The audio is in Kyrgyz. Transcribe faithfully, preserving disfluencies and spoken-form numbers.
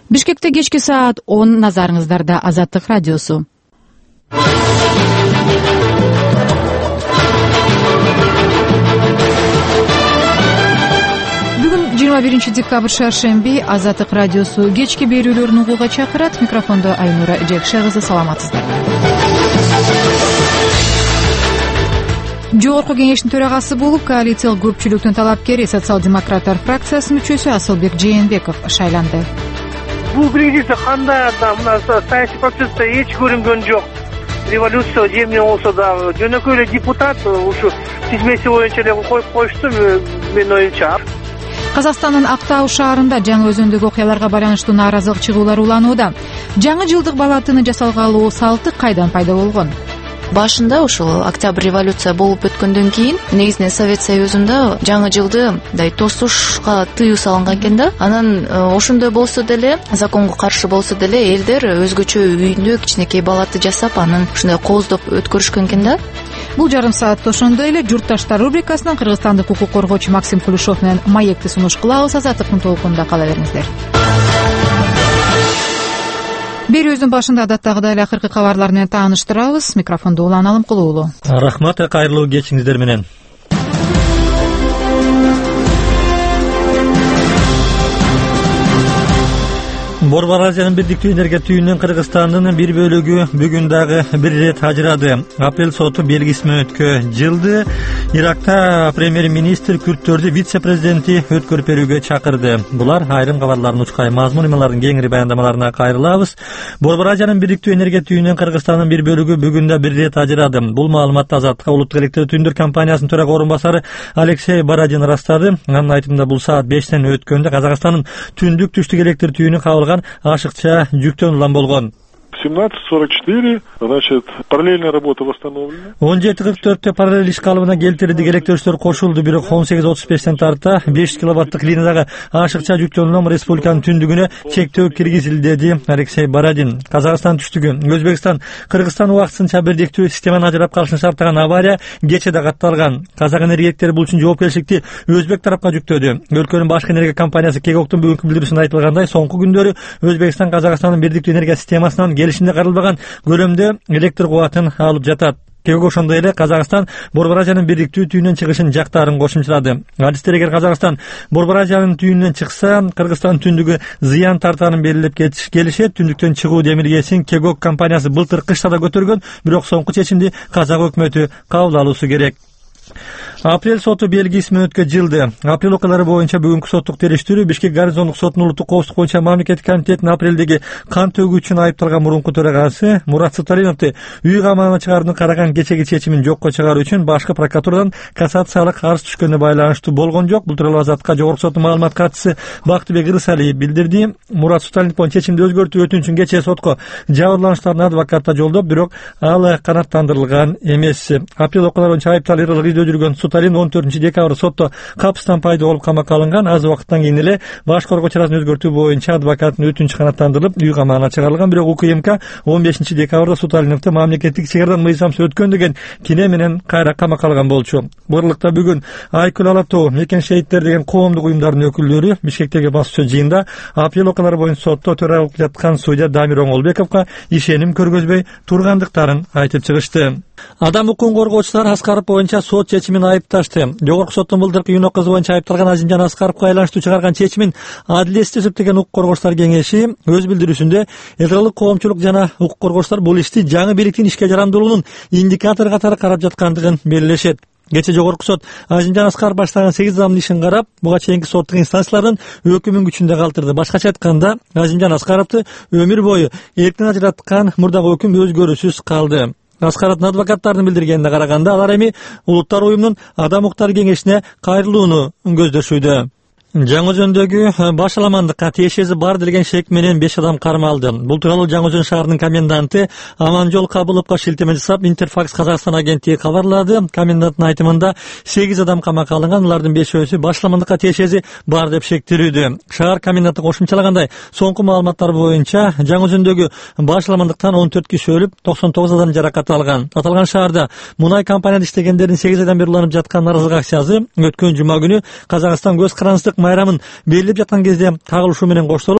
Бишкекте кечки саат он, назарыңыздарда Азаттык радиосу. Бүгүн жыйырма биринчи декабрь шаршемби. Азаттык радиосу кечки берүүлөрүн угууга чакырат. Микрофондо Айнура Жекше кызы. Саламатсыздарбы? Жогорку кеңештин төрагасы болуп, коалициялык көпчүлүктүн талапкери социал-демократтар фракциясынын мүчөсү Асылбек Жээнбеков шайланды. Бул кризисте кандай да мына саясий процессте эч көрүнгөн жок. Революция жемне болсо дагы жөнөкөй эле депутат ушу тизмеси боюнча эле коюп коюшту, менин оюмча. Казакстандын Актау шаарында жаңы өзөндөгү окуяларга байланыштуу нааразылык чыгуулар уланууда. Жаңы жылдык балатыны жасалгалоо салты кайдан пайда болгон? Башында ушул октябрь революция болуп өткөндөн кийин негизинен Совет Союзунда жаңы жылды мындай тосушка тыюу салынган экен да. Анан ошондой болсо деле, законго каршы болсо деле элдер өзгөчө үйүндө кичинекей балаты жасап, анан ушундай кооздоп өткөрүшкөн экен да. Бул жарым саатта ошондой эле журтташтар рубрикасынан кыргызстандык укук коргоочу Максим Кулешов менен маекти сунуш кылабыз. Азаттыктын толкунунда кала бериңиздер. Берүүбүздүн башында адаттагыдай эле акыркы кабарлар менен тааныштырабыз. Микрофондо Улан Алымкулуу уулу. Рахмат, кайрылуу кечиңиздер менен. Борбор Азиянын Бирдиктүү энергия түйүнүнөн Кыргызстандын бир бөлүгү бүгүн дагы бир ирет ажырады. Апрель соту белгисимен өткө жылды. Иракта премьер-министр күрттөрдү вице-президенти өткөрүп берүүгө чакырды. Булар айрым кабарлардын учкай мазмуну менен кеңири баяндамаларына кайрылабыз. Борбор Азиянын Бирдиктүү энергия түйүнүнөн Кыргызстандын бир бөлүгү бүгүн да бир ирет ажырады. Бул маалыматты Азаттыкка улуттук электр түйүндөр компаниясынын төрага орун басары Алексей Бородин ырастады. Анын айтымында бул саат бештен өткөндө Казакстандын түндүк түштүк электр түйүнү кабылган ашыкча жүктөн улам болгон. семнадцать сорок четыре, значит, параллельная работа восстановлена. он жети кырк төрттө параллель иш калыбына келтирилди. Электрөчтөр кошулду. Бирок он сегиз отуз бештен тарта беш жүз киловаттык линиядагы ашыкча жүктөн улам республиканын түндүгүнө чектөө киргизилди, деди Алексей Бородин. Казакстан түштүгү, Өзбекстан, Кыргызстан убактысынча бирдиктүү системаны ажырап калышын шарттаган авария кечеде катталган. Казак энергетиктери бул үчүн жоопкерчиликти Өзбек тарапка жүктөдү. Өлкөнүн башкы энергия компаниясы Кегоктун бүгүнкү билдирүүсүндө айтылгандай, соңку күндөрү Өзбекстан Казакстандын бирдиктүү энергия системасынан келишимде каралбаган көлөмдө электр кубатын алып жатат. Кегок ошондой эле Казакстан Борбор Азиянын бирдиктүү түйүнүнөн чыгышын жактаарын кошумчалады. Адистер эгер Казакстан Борбор Азиянын түйүнүнөн чыкса, Кыргызстан түндүгү зыян тартаанын белгилеп келишет. Түндүктөн чыгуу демилгесин Кегок компаниясы былтыр кышта да көтөргөн, бирок соңку чечимди Казак өкмөтү кабыл алуусу керек. Апрель соту белгисимен өткөн жылды. Апрель окуялары боюнча бүгүнкү соттук териштирүү Бишкек гарнизондук сотунун улуттук коопсуздук боюнча мамлекеттик комитетинин апрелдеги кан төгүү үчүн айыпталган мурунку төрагасы Мурат Суталиновду үй камагына чыгарууну караган кечеги чечимин жокко чыгаруу үчүн башкы прокуратурадан кассациялык арыз түшкөнүнө байланыштуу болгон жок. Бул тууралуу Азаттыкка жогорку соттун маалымат катчысы Бактыбек Ырысалиев билдирди. Мурат Суталинов боюнча чечимди өзгөртүү өтүнүчүн кечээ сотко жабырлануучулардын адвокатта жолдоп, бирок ал канааттандырылган эмес. Апрель окуялары боюнча айыпталып ирдөө жүргөн Суталин он төртүнчү декабрь сотто капыстан пайда болуп камакка алынган. Аз убакыттан кийин эле баш коргоо чарасын өзгөртүү боюнча адвокаттын өтүнүчү канааттандырылып, үй камагына чыгарылган. Бирок УКМК он бешинчи декабрда Суталиновду мамлекеттик чегарадан мыйзамсыз өткөн деген кине менен кайра камакка алган болчу. Бурлукта бүгүн Айкүл Алатоо, Мекен шейиттер деген коомдук уюмдардын өкүлдөрү Бишкектеги басуу жыйында апрель окуялары боюнча сотто төралык жаткан судья Дамир Оңолбековго ишеним көргөзбөй тургандыктарын айтып чыгышты. Адам укугун коргоочулар Аскаров боюнча сот чечимин айыпташты. Жогорку соттун былтыркы үйнөк кызы боюнча айыпталган Азимжан Аскаровго байланыштуу чыгарган чечимин адилетсиз эсептеген укук коргоочулар кеңеши өз билдирүүсүндө этнолык коомчулук жана укук коргоочулар бул ишти жаңы бийликтин ишке жарамдуулугунун индикатору катары карап жаткандыгын белгилешет. Кече жогорку сот Азимжан Аскаров баштаган сегиз адамдын ишин карап, буга чейинки соттук инстанциялардын өкүмүн күчүндө калтырды. Башкача айтканда, Азимжан Аскаровду өмүр бою эрктен ажыраткан мурдагы өкүм өзгөрүүсүз калды. Аскаровдун адвокаттарынын билдиргенине караганда, алар эми улуттар уюмунун адам укуктары кеңешине кайрылууну көздөшүүдө. Жаңы-Өзөндөгү башаламандыкка тиешеси бар делген шек менен беш адам кармалды. Бул тууралуу Жаңы-Өзөн шаарынын коменданты Аманжол Кабыловго шилтеме жасап Интерфакс Казакстан агенттиги кабарлады. Коменданттын айтымында сегиз адам камакка алынган, алардын бешөөсү башаламандыкка тиешеси бар деп шектелүүдө. Шаар коменданты кошумчалагандай, соңку маалыматтар боюнча Жаңы-Өзөндөгү башаламандыктан он төрт киши өлүп, токсон тогуз адам жаракат алган. Аталган шаарда мунай компанияда иштегендердин сегиз айдан бери уланып жаткан наразылык акциясы өткөн жума күнү Казакстан көз карандысыздык майрамын белгилеп жаткан кезде кагылышуу менен коштолуп